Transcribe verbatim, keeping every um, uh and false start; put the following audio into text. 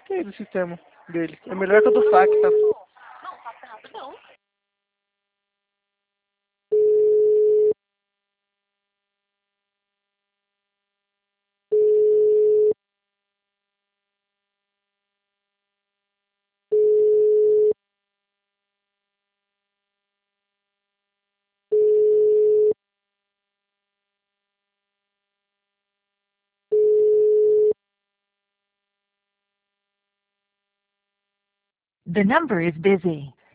Gostei do sistema dele. É melhor que o do saque, tá? The number is busy.